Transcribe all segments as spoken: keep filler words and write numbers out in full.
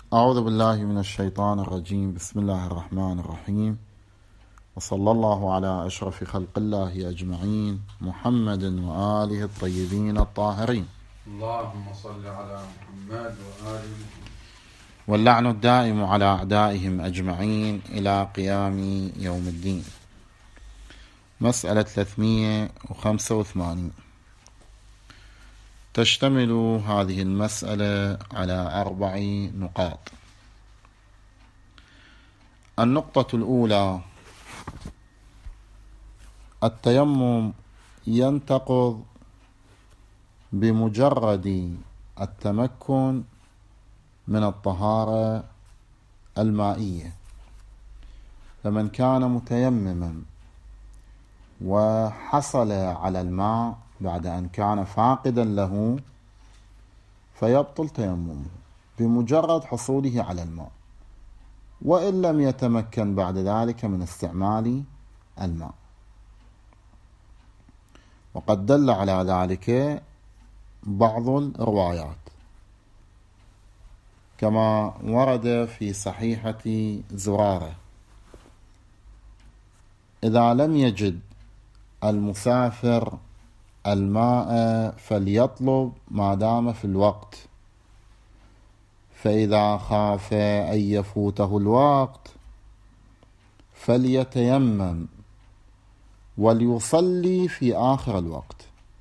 أعوذ بالله من الشيطان الرجيم. بسم الله الرحمن الرحيم، وصلى الله على أشرف خلق الله أجمعين، محمد وآله الطيبين الطاهرين. اللهم صل على محمد وآل محمد. واللعن الدائم على أعدائهم أجمعين إلى قيام يوم الدين. مسألة ثلاثمئة وخمسة وثمانين. تشتمل هذه المسألة على أربع نقاط. النقطة الأولى: التيمم ينتقض بمجرد التمكن من الطهارة المائية، فمن كان متيمما وحصل على الماء بعد أن كان فاقدا له فيبطل تيممه بمجرد حصوله على الماء، وإن لم يتمكن بعد ذلك من استعمال الماء. وقد دل على ذلك بعض الروايات كما ورد في صحيحة زرارة: إذا لم يجد المسافر الماء فليطلب ما دام في الوقت، فإذا خاف أن يفوته الوقت فليتيمم وليصلي في آخر الوقت،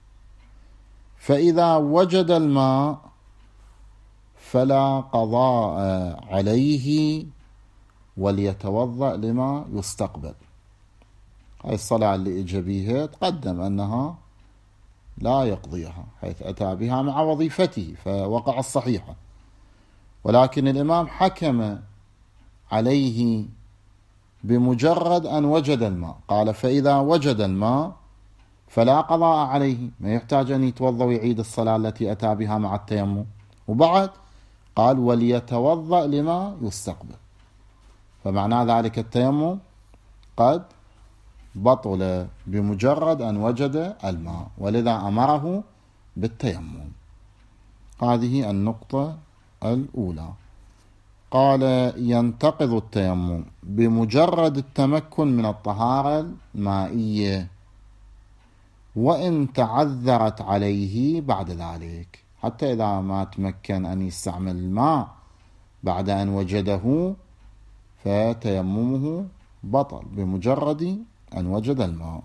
فإذا وجد الماء فلا قضاء عليه وليتوضأ لما يستقبل. هاي الصلاة اللي إجا بيها تقدم أنها لا يقضيها، حيث أتى بها مع وظيفته فوقع الصحيحة، ولكن الإمام حكم عليه بمجرد أن وجد الماء، قال فإذا وجد الماء فلا قضاء عليه، ما يحتاج أن يتوضأ ويعيد الصلاة التي أتى بها مع التيمم. وبعد قال وليتوضأ لما يستقبل، فمعنى ذلك التيمم قد بطل بمجرد أن وجد الماء، ولذا أمره بالتيمم. هذه النقطة الأولى. قال ينتقض التيمم بمجرد التمكن من الطهارة المائية وإن تعذرت عليه بعد ذلك، حتى إذا ما تمكن أن يستعمل الماء بعد أن وجده فتيممه بطل بمجرد أن وجد الماء،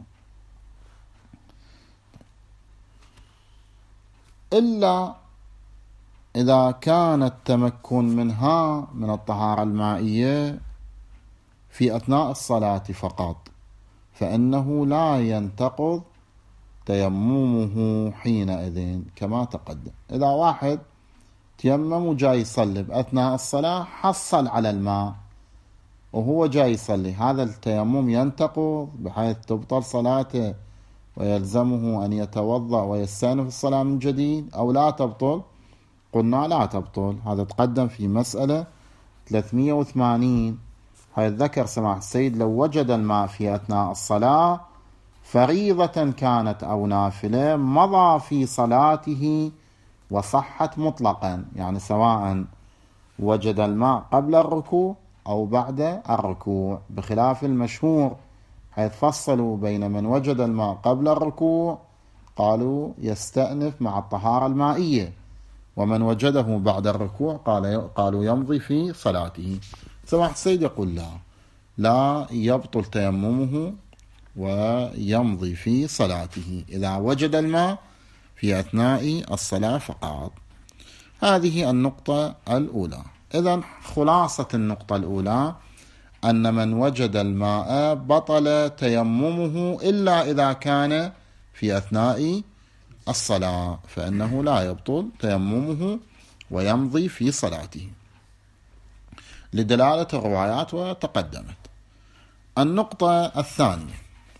إلا إذا كان التمكن منها من الطهارة المائية في أثناء الصلاة فقط، فإنه لا ينتقض تيممه حينئذ كما تقدم. إذا واحد تيمم وجاي يصلي بأثناء الصلاة حصل على الماء وهو جاي يصلي، هذا التيمم ينتقض بحيث تبطل صلاته ويلزمه أن يتوضأ ويستأنف الصلاة من جديد، أو لا تبطل؟ قلنا لا تبطل. هذا تقدم في مسألة ثلاثمئة وثمانين، حيث ذكر سماحة السيد لو وجد الماء في أثناء الصلاة فريضة كانت أو نافلة مضى في صلاته وصحت مطلقا، يعني سواء وجد الماء قبل الركوع أو بعد الركوع، بخلاف المشهور حيث فصلوا بين من وجد الماء قبل الركوع قالوا يستأنف مع الطهارة المائية، ومن وجده بعد الركوع قال قالوا يمضي في صلاته. سماحة السيد يقول لا لا يبطل تيممه ويمضي في صلاته إذا وجد الماء في أثناء الصلاة فقط. هذه النقطة الأولى. إذن خلاصة النقطة الأولى أن من وجد الماء بطل تيممه إلا إذا كان في أثناء الصلاة، فإنه لا يبطل تيممه ويمضي في صلاته لدلالة الروايات وتقدمت. النقطة الثانية: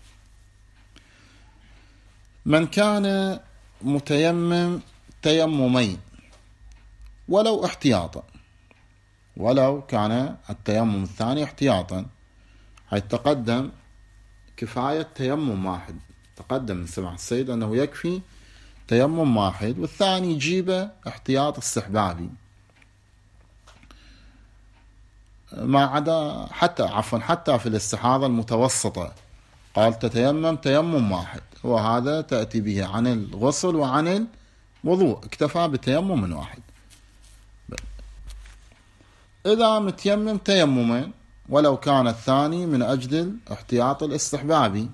من كان متيمم تيممين ولو احتياطا، ولو كان التيمم الثاني احتياطا، حيث تقدم كفاية تيمم واحد، تقدم من سماحة السيد أنه يكفي تيمم واحد، والثاني يجيبه احتياط استحبابي. ما عدا حتى عفوا حتى في الاستحاضة المتوسطة قال تتيمم تيمم واحد، وهذا تأتي به عن الغسل وعن الوضوء، اكتفى بتيمم واحد. إذا متيمم تيممين ولو كان الثاني من أجل الاحتياط الاستحبابي،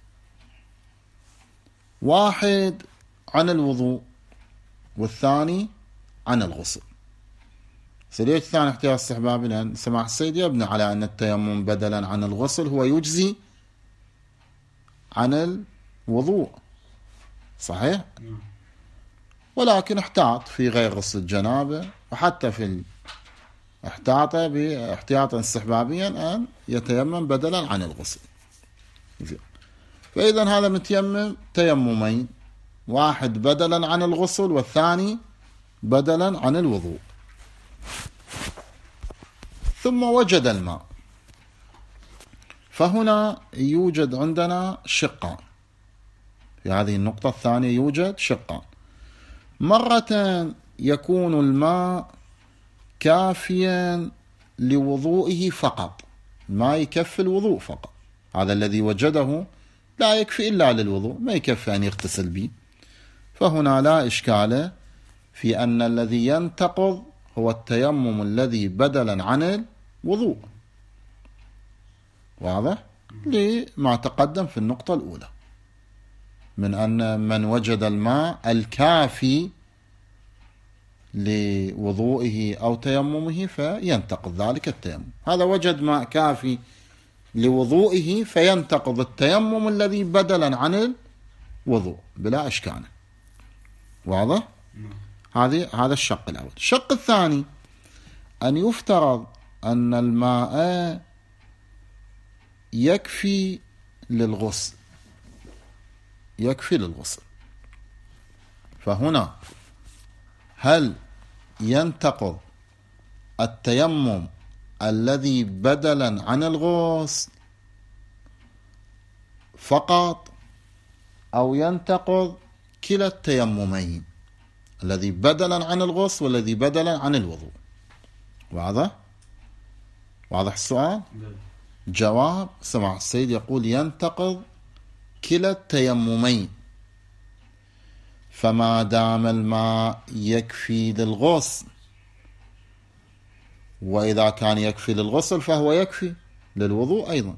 واحد عن الوضوء والثاني عن الغسل. سليت الثاني احتياط استحبابي لأن سماح السيد يبني على أن التيمم بدلا عن الغسل هو يجزي عن الوضوء، صحيح؟ ولكن احتاط في غير غسل الجنابة، وحتى في احتاط باحتياطا استحبابيا أن يتيمم بدلا عن الغسل. فإذا هذا متيمم تيممين، واحد بدلا عن الغسل والثاني بدلا عن الوضوء. ثم وجد الماء، فهنا يوجد عندنا شقان. في هذه النقطة الثانية يوجد شقان. مرة يكون الماء كافيا لوضوئه فقط، ما يكفي الوضوء فقط، هذا الذي وجده لا يكفي إلا للوضوء، ما يكفي أن يغتسل به. فهنا لا إشكال في أن الذي ينتقض هو التيمم الذي بدلا عن الوضوء، واضح؟ لما تقدم في النقطة الأولى من أن من وجد الماء الكافي لوضوئه أو تيممه فينتقض ذلك التيمم. هذا وجد ماء كافي لوضوئه فينتقض التيمم الذي بدلا عن الوضوء بلا إشكال، واضح؟ هذه هذا الشق الأول. الشق الثاني أن يفترض أن الماء يكفي للغسل، يكفي للغسل. فهنا هل ينتقض التيمم الذي بدلا عن الغسل فقط، أو ينتقض كلا التيممين، الذي بدلا عن الغسل والذي بدلا عن الوضوء؟ واضح؟ واضح السؤال؟ جواب سمع السيد يقول ينتقض كلا التيممين، فما دام الماء يكفي للغسل، وإذا كان يكفي للغسل فهو يكفي للوضوء أيضا،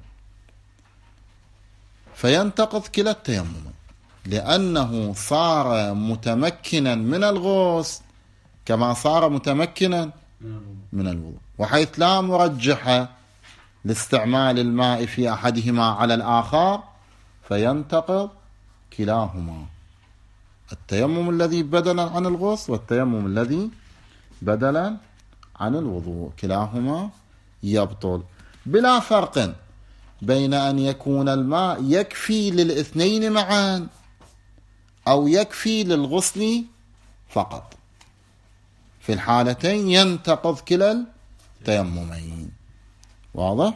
فينتقض كلا التيممين، لأنه صار متمكنا من الغسل كما صار متمكنا من الوضوء، وحيث لا مرجح لاستعمال الماء في أحدهما على الآخر فينتقض كلاهما، التيمم الذي بدلا عن الغسل والتيمم الذي بدلا عن الوضوء، كلاهما يبطل، بلا فرق بين أن يكون الماء يكفي للاثنين معا أو يكفي للغسل فقط. في الحالتين ينتقض كلا التيممين، واضح؟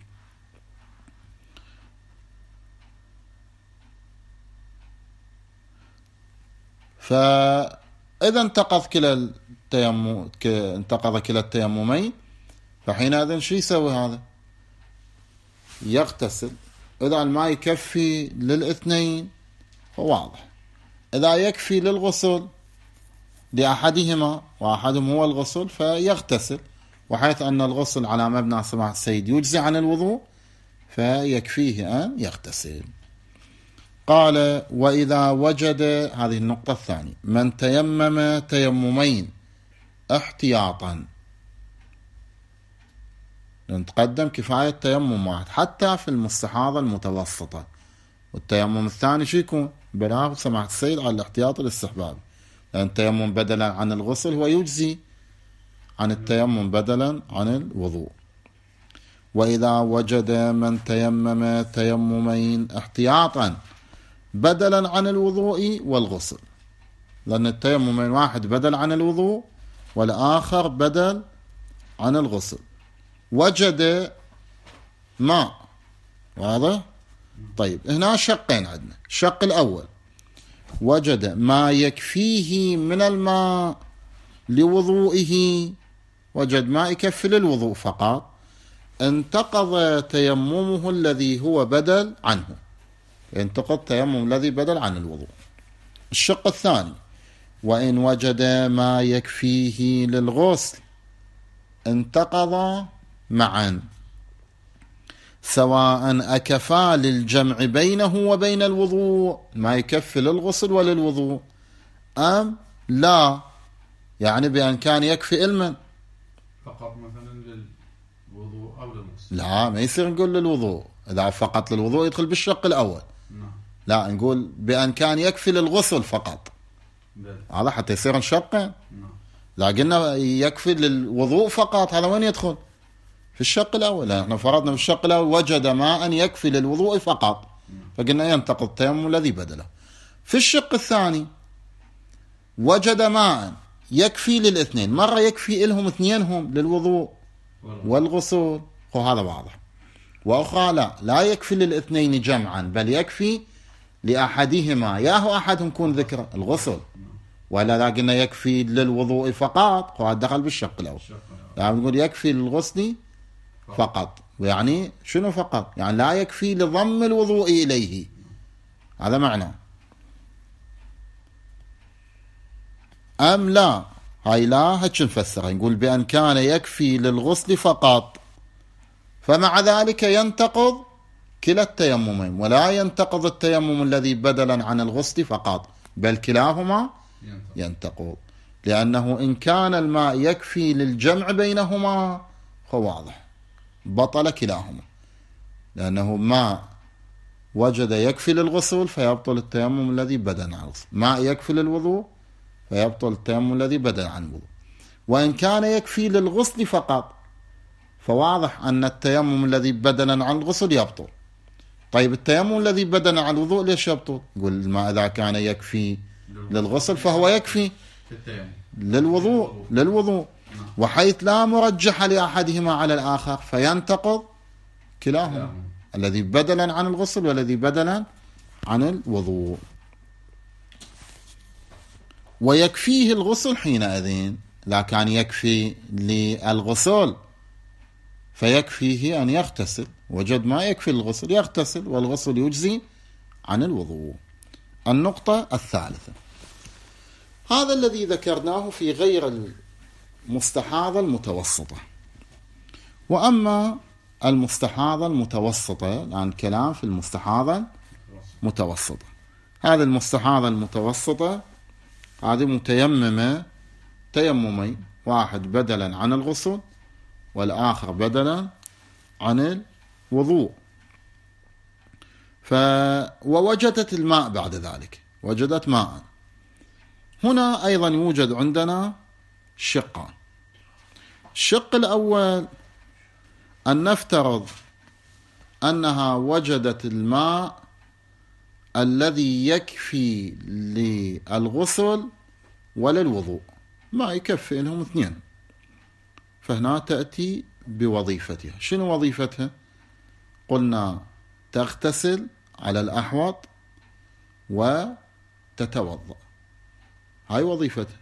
فإذا انتقض كلا التيمم انتقض كلا التيممين، فحينئذ شو يسوي هذا؟ يغتسل. إذا الماء يكفي للاثنين فواضح، إذا يكفي للغسل لأحدهما وأحدهم هو الغسل فيغتسل، وحيث أن الغسل على مبنى سماح السيد يجزي عن الوضوء فيكفيه أن يغتسل. قال وإذا وجد، هذه النقطة الثانية، من تيمم تيممين احتياطا، نتقدم كفاية تيمم واحد حتى في المستحاضة المتوسطة، والتيمم الثاني شو يكون؟ بلاغ سماحة السيد على الاحتياط الاستحبابي، لأن التيمم بدلا عن الغسل هو يجزي عن التيمم بدلا عن الوضوء. وإذا وجد من تيمم تيممين احتياطا بدلا عن الوضوء والغسل، لأن التيممين واحد بدل عن الوضوء والآخر بدل عن الغسل، وجد ماء، واضح؟ طيب هنا شقين عندنا. الشق الأول وجد ما يكفيه من الماء لوضوئه، وجد ما يكفي للوضوء فقط، انتقض تيممه الذي هو بدل عنه، ينتقض تيمم الذي بدل عن الوضوء. الشق الثاني: وإن وجد ما يكفيه للغسل انتقض معا، سواء أكفى للجمع بينه وبين الوضوء، ما يكفي للغسل وللوضوء، أم لا، يعني بأن كان يكفي علما فقط مثلا للوضوء أو للغسل. لا، ما يصير نقول للوضوء، إذا فقط للوضوء يدخل بالشق الأول. نعم. لا، نقول بأن كان يكفي للغسل فقط، هذا حتى يصير نشقه. نعم. لا، قلنا يكفي للوضوء فقط، هذا وين يدخل؟ في الشق الأول. احنا فرضنا في الشق الأول وجد ماء يكفي للوضوء فقط، فقلنا ينتقض التيمم الذي بدله. في الشق الثاني وجد ماء يكفي للاثنين، مرة يكفي لهم اثنينهم للوضوء والغسل، وهذا واضح، وأخرى لا لا يكفي للاثنين جمعا، بل يكفي لأحدهما، ياهو أحدهم كون ذكر الغسل، ولا لا قلنا يكفي للوضوء فقط، وهذا دخل بالشق الأول. يعني نقول يكفي للغسل فقط، يعني شنو فقط؟ يعني لا يكفي لضم الوضوء إليه، هذا معنى. أم لا، هاي لا هتش نفسرها، نقول بأن كان يكفي للغسل فقط، فمع ذلك ينتقض كلا التيممين، ولا ينتقض التيمم الذي بدلا عن الغسل فقط، بل كلاهما ينتقض، لأنه إن كان الماء يكفي للجمع بينهما هو واضح بطل كلاهما، لأنه ماء وجد يكفي للغسل فيبطل التيمم الذي بدل عن الغسل، ماء يكفي للوضوء فيبطل التيمم الذي بدل عن الوضوء. وإن كان يكفي للغسل فقط فواضح أن التيمم الذي بدلا عن الغسل يبطل. طيب التيمم الذي بدلا عن الوضوء ليش يبطل؟ قل ما إذا كان يكفي للغسل فهو يكفي للوضوء للوضوء وحيث لا مرجح لأحدهما على الآخر فينتقض كلاهما، الذي بدلا عن الغسل والذي بدلا عن الوضوء. ويكفيه الغسل حينئذ، لا كان يكفي للغسل فيكفيه أن يغتسل، وجد ما يكفي الغسل يغتسل، والغسل يجزي عن الوضوء. النقطة الثالثة: هذا الذي ذكرناه في غير المستحاضة المتوسطة. وأما المستحاضة المتوسطة، يعني كلام في المستحاضة المتوسطة، هذه المستحاضة المتوسطة هذه متيممة تيممين، واحد بدلا عن الغسل والآخر بدلا عن الوضوء، ف... ووجدت الماء بعد ذلك، وجدت ماء. هنا أيضا يوجد عندنا شقان. الشق الأول أن نفترض أنها وجدت الماء الذي يكفي للغسل وللوضوء، ما يكفي لهم اثنين، فهنا تأتي بوظيفتها. شنو وظيفتها؟ قلنا تغتسل على الأحوط وتتوضأ، هاي وظيفتها،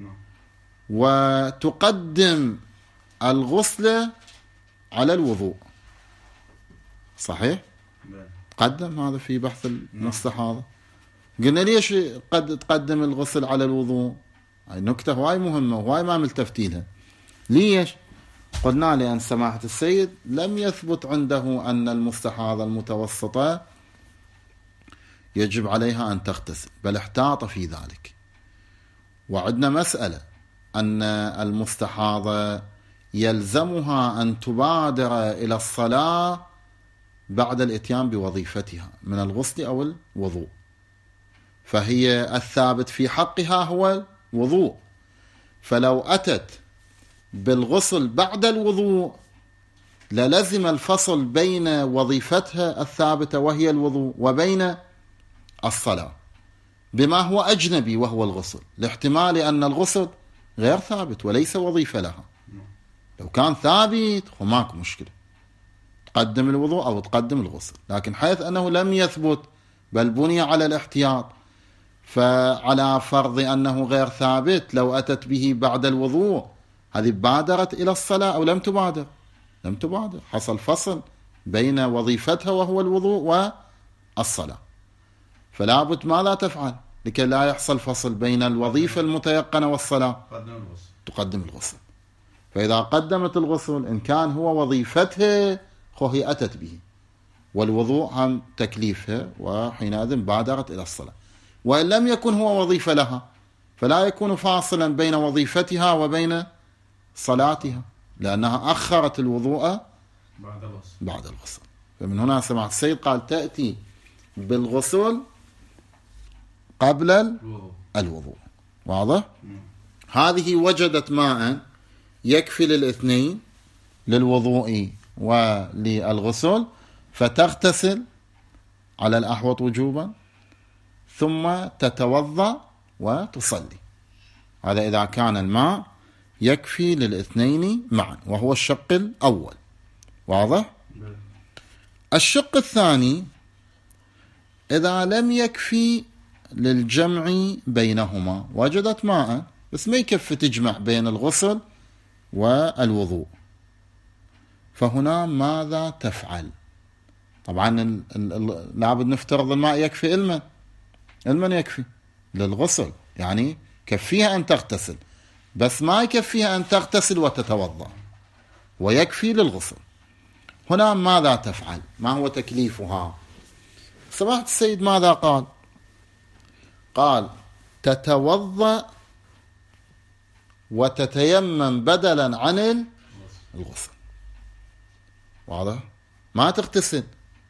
وتقدم الغسل على الوضوء، صحيح؟ قدم، هذا في بحث المستحاضة. قلنا ليش قد تقدم الغسل على الوضوء؟ هاي نكتة هواي مهمة وهواي ما ملتفتينها. ليش؟ قلنا لأن سماحة السيد لم يثبت عنده أن المستحاضة المتوسطة يجب عليها أن تغتسل، بل احتاط في ذلك. وعندنا مسألة أن المستحاضة يلزمها أن تبادر إلى الصلاة بعد الاتيان بوظيفتها من الغسل أو الوضوء، فهي الثابت في حقها هو الوضوء، فلو أتت بالغسل بعد الوضوء للزم الفصل بين وظيفتها الثابتة وهي الوضوء وبين الصلاة بما هو أجنبي وهو الغسل، لاحتمال أن الغسل غير ثابت وليس وظيفة لها. لو كان ثابت وماك مشكلة، تقدم الوضوء أو تقدم الغسل، لكن حيث أنه لم يثبت بل بني على الاحتياط، فعلى فرض أنه غير ثابت لو أتت به بعد الوضوء هذه بادرت إلى الصلاة أو لم تبادر؟ لم تبادر، حصل فصل بين وظيفتها وهو الوضوء والصلاة، فلا بد ماذا تفعل لكي لا يحصل فصل بين الوظيفة المتيقنة والصلاة؟ تقدم الغسل. فإذا قدمت الغسل إن كان هو وظيفتها هي أتت به، والوضوء عن تكليفها، وحينئذ بادرت إلى الصلاة. وإن لم يكن هو وظيفة لها فلا يكون فاصلا بين وظيفتها وبين صلاتها، لأنها أخرت الوضوء بعد الغسل. فمن هنا سمعت السيد قال تأتي بالغسل قبل الوضوء. واضح؟ هذه وجدت ماء يكفي للاثنين، للوضوء وللغسل، فتغتسل على الأحوط وجوبا، ثم تتوضأ وتصلي. هذا إذا كان الماء يكفي للاثنين معا، وهو الشق الأول. واضح؟ الشق الثاني إذا لم يكفي للجمع بينهما، وجدت ماء بس ما يكفي تجمع بين الغسل والوضوء، فهنا ماذا تفعل؟ طبعا لابد نفترض الماء يكفي الماء الماء يكفي للغسل، يعني كفيها أن تغتسل، بس ما يكفيها أن تغتسل وتتوضأ، ويكفي للغسل. هنا ماذا تفعل؟ ما هو تكليفها؟ سمعت السيد ماذا قال؟ قال تتوضأ وتتيمم بدلا عن الغسل. واضح؟ ما تغتسل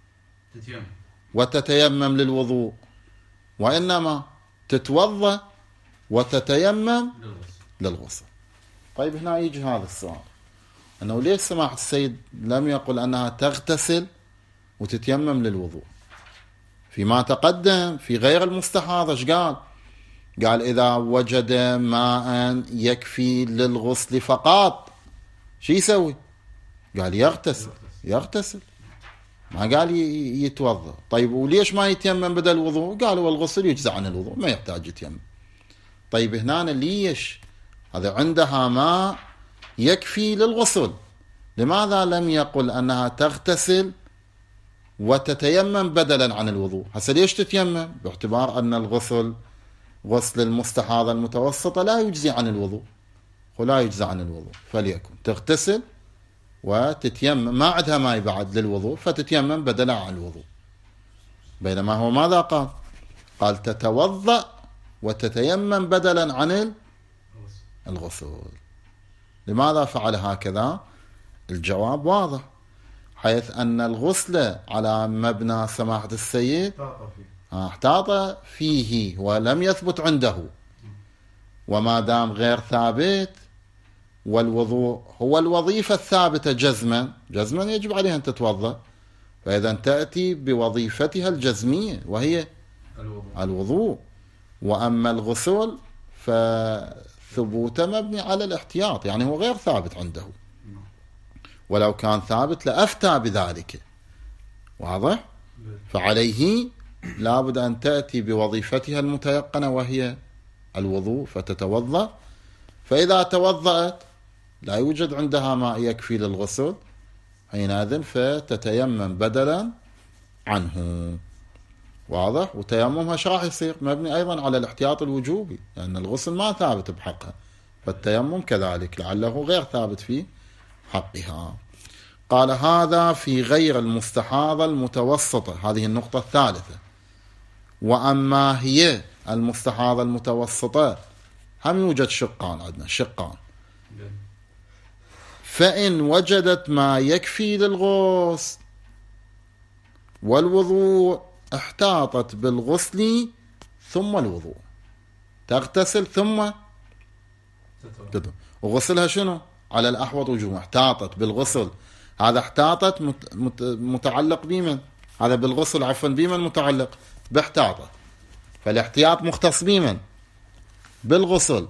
وتتيمم للوضوء، وإنما تتوضأ وتتيمم للغسل. طيب هنا يجي هذا السؤال، أنه ليش سماحة السيد لم يقل أنها تغتسل وتتيمم للوضوء؟ فيما تقدم في غير المستحاضة ايش قال؟ قال إذا وجد ماء يكفي للغسل فقط شو يسوي؟ قال يغتسل يغتسل ما قال يتوضأ. طيب وليش ما يتيمم بدل الوضوء؟ قالوا والغسل يجزع عن الوضوء ما يحتاج يتيمم. طيب هنا ليش هذا عندها ماء يكفي للغسل، لماذا لم يقل أنها تغتسل وتتيمم بدلا عن الوضوء؟ هسه ليش تتيمم؟ باعتبار أن الغسل غسل المستحاضة المتوسطة لا يجزي عن الوضوء، ولا يجزي عن الوضوء، فليكن تغتسل وتتيمم، ما عندها ماء بعد للوضوء فتتيمم بدلا عن الوضوء. بينما هو ماذا قال؟ قال تتوضأ وتتيمم بدلا عن الغسل. لماذا فعل هكذا؟ الجواب واضح، حيث أن الغسل على مبنى سماحة السيد احتاط فيه ولم يثبت عنده، وما دام غير ثابت والوضوء هو الوظيفة الثابتة جزما جزما يجب عليها أن تتوضأ، فإذا تأتي بوظيفتها الجزمية وهي الوضوء, الوضوء. وأما الغسل فثبوت مبني على الاحتياط، يعني هو غير ثابت عنده، ولو كان ثابت لأفتى بذلك. واضح؟ فعليه لابد أن تأتي بوظيفتها المتيقنة وهي الوضوء فتتوضأ، فإذا توضأت لا يوجد عندها ماء يكفي للغسل حينئذ فتتيمم بدلا عنه. واضح؟ وتيممها ايش راح يصير؟ مبني أيضا على الاحتياط الوجوبي، لأن الغسل ما ثابت بحقها، فالتيمم كذلك لعله غير ثابت في حقها. قال هذا في غير المستحاضة المتوسطة، هذه النقطة الثالثة. وأما هي المستحاضة المتوسطة هم يوجد شقان، عندنا شقان، فإن وجدت ما يكفي للغسل والوضوء احتاطت بالغسل ثم الوضوء، تغتسل ثم تتوضأ. وغسلها شنو؟ على الأحوط وجوبا، احتاطت بالغسل، هذا احتاطت متعلق بمن؟ هذا بالغسل عفوا بمن متعلق؟ باحتاطت، فالاحتياط مختص بمن؟ بالغسل.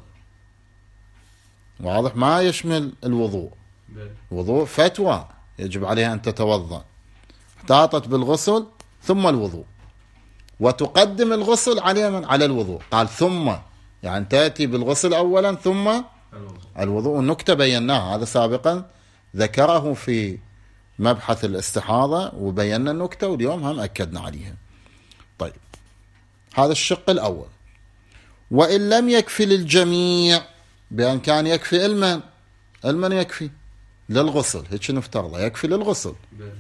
واضح؟ ما يشمل الوضوء، الوضوء فتوى يجب عليها أن تتوضأ، احتاطت بالغسل ثم الوضوء، وتقدم الغسل على من؟ على الوضوء. قال ثم، يعني تأتي بالغسل أولا ثم الوضوء. النكتة بيناها هذا سابقا ذكره في مبحث الاستحاضة وبينا النكتة، واليوم هم أكدنا عليها. طيب هذا الشق الأول. وإن لم يكفي للجميع، بأن كان يكفي المن المن يكفي للغسل، هيك نفترضه يكفي للغسل.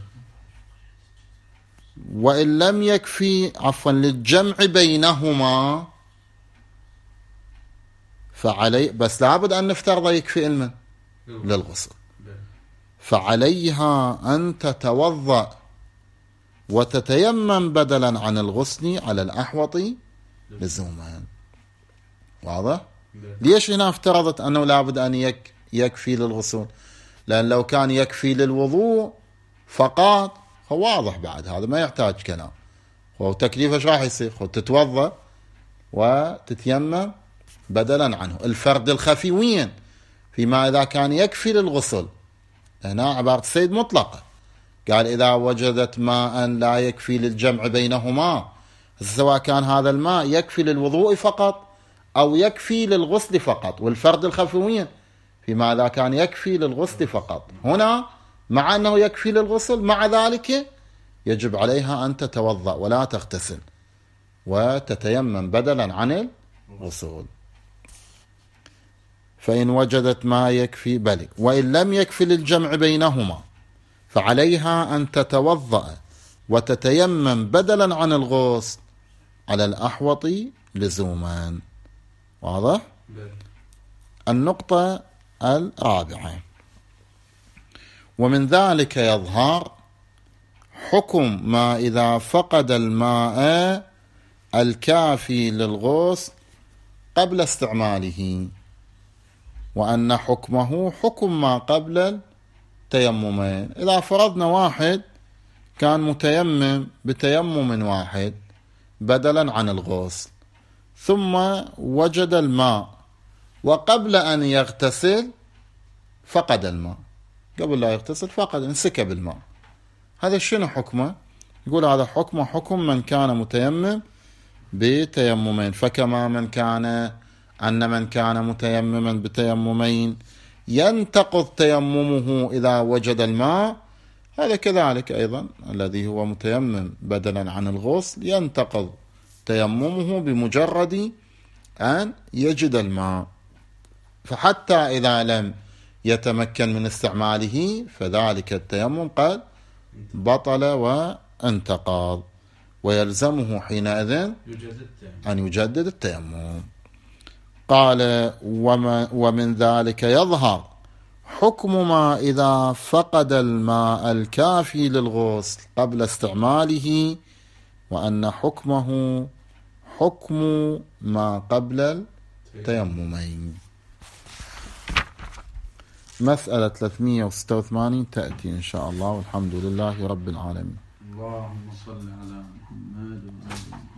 وإن لم يكفي عفوا للجمع بينهما فعلي، بس لابد أن نفترض يكفي المن للغسل، فعليها أن تتوضأ وتتيمم بدلا عن الغسل على الأحوط لزوما. واضح؟ ليش هنا افترضت أنه لابد أن يك يكفي للغسل؟ لأن لو كان يكفي للوضوء فقط هو واضح، بعد هذا ما يحتاج كلام، هو تكليفه ايش راح يصير؟ هو تتوضأ وتتيمم بدلا عنه. الفرد الخفي وين؟ فيما إذا كان يكفي للغسل، هنا عبارة السيد مطلقة، قال إذا وجدت ماء لا يكفي للجمع بينهما، سواء كان هذا الماء يكفي للوضوء فقط أو يكفي للغسل فقط. والفرد الخفي وين؟ فيما إذا كان يكفي للغسل فقط. هنا مع أنه يكفي للغسل، مع ذلك يجب عليها أن تتوضأ ولا تغتسل وتتيمم بدلا عن الغسل. فإن وجدت ما يكفي بل وإن لم يكفي للجمع بينهما فعليها أن تتوضأ وتتيمم بدلا عن الغسل على الأحوط لزوما. واضح؟ النقطة الرابعة. ومن ذلك يظهر حكم ما إذا فقد الماء الكافي للغسل قبل استعماله، وأن حكمه حكم ما قبل التيممين. إذا فرضنا واحد كان متيمم بتيمم واحد بدلا عن الغسل، ثم وجد الماء وقبل أن يغتسل فقد الماء، قبل لا يغتسل فقد انسكب الماء، هذا شنو حكمه؟ يقول هذا حكمه حكم من كان متيمم بتيممين. فكما من كان أن من كان متيمما بتيممين ينتقض تيممه إذا وجد الماء، هذا كذلك أيضا الذي هو متيمم بدلا عن الغسل ينتقض تيممه بمجرد أن يجد الماء. فحتى إذا لم يتمكن من استعماله فذلك التيمم قد بطل وانتقض، ويلزمه حينئذ أن يجدد التيمم. قال ومن ذلك يظهر حكم ما إذا فقد الماء الكافي للغسل قبل استعماله، وأن حكمه حكم ما قبل التيممين. مسألة ثلاثمئة وستة وثمانين تأتي إن شاء الله، والحمد لله رب العالمين. اللهم صل على محمد وآل محمد.